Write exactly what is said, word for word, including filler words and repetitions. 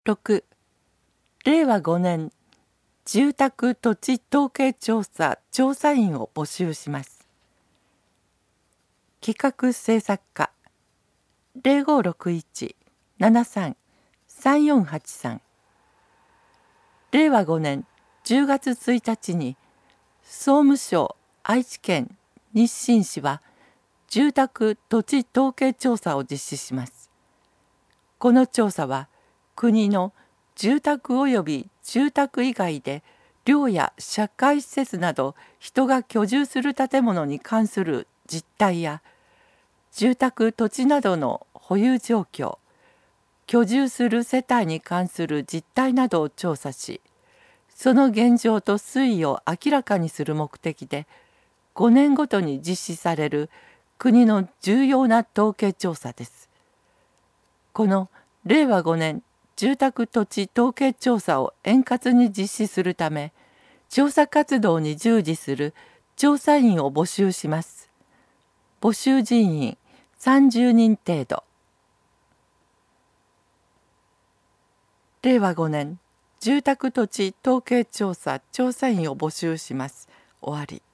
ろく、れいわごねん住宅土地統計調査調査員を募集します。企画制作課 ゼロごろくいち ななさん さんよんはちさん。れいわごねんじゅうがつついたちに総務省愛知県日進市は住宅土地統計調査を実施します。この調査は国の住宅及び住宅以外で寮や社会施設など人が居住する建物に関する実態や住宅土地などの保有状況、居住する世帯に関する実態などを調査し、その現状と推移を明らかにする目的でごねんごとに実施される国の重要な統計調査です。このれいわごねん住宅土地統計調査を円滑に実施するため、調査活動に従事する調査員を募集します。募集人員さんじゅうにん程度。れいわごねん住宅土地統計調査調査員を募集します。終わり。